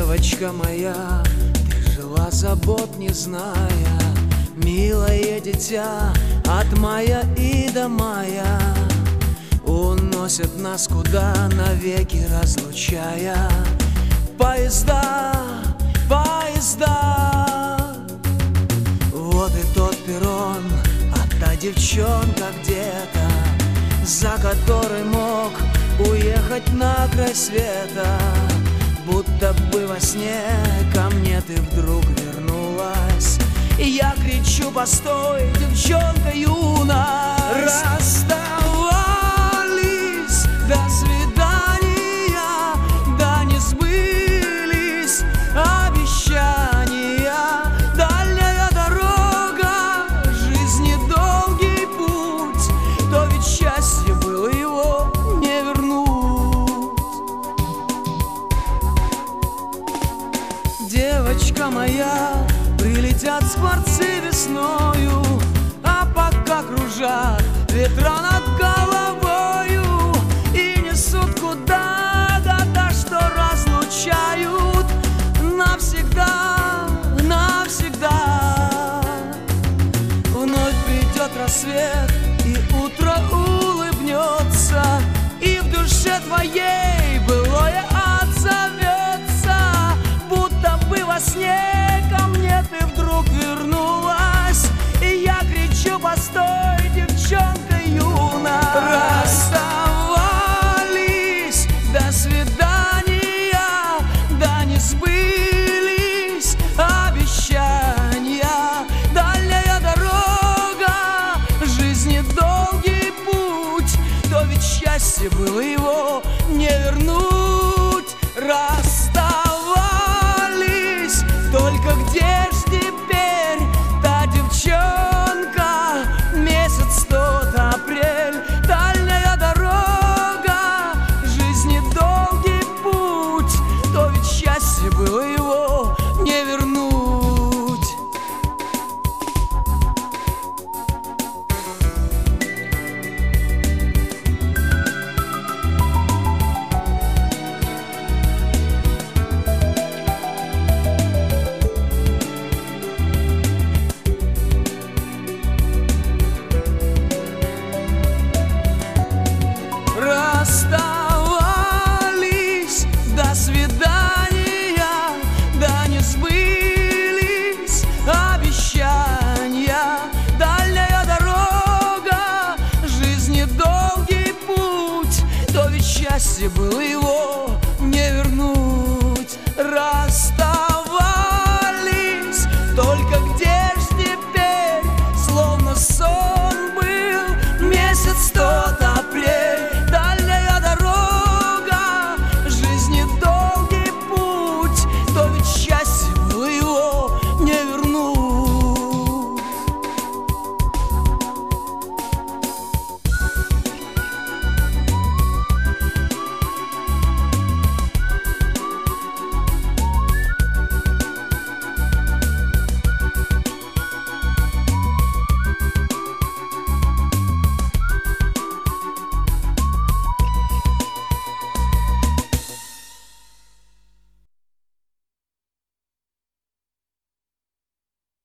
Девочка моя, ты жила забот не зная, милое дитя от мая и до мая. Уносят нас куда, навеки разлучая. Поезда, поезда. Вот и тот перрон, а та девчонка где-то, за которой мог уехать на край света. Будто бы во сне ко мне ты вдруг вернулась, и я кричу: постой, девчонка юная. Расставались, до свидания, да не сбылись обещания. Дальняя дорога, жизни долгий путь, то ведь счастье было, его не вернуть. Девочка моя, прилетят скворцы весною, а пока кружат ветра над головою и несут куда года, что разлучают навсегда, навсегда. Вновь придет рассвет, и утро улыбнется, и в душе твоей былое отзовется. Будто бы во сне ко мне ты вдруг вернулась, и я кричу: постой, девчонка юная. Расставались, до свидания, да не сбылись обещания. Дальняя дорога, жизни долгий путь, то ведь счастье было, его не вернуть. Расставались, только где ж теперь та девчонка? Месяц тот апрель, дальняя дорога, жизни долгий путь, то ведь счастье было, его не вернуть. Расставались, до свидания, да не сбылись обещания. Дальняя дорога, жизни долгий путь, то ведь счастье было, его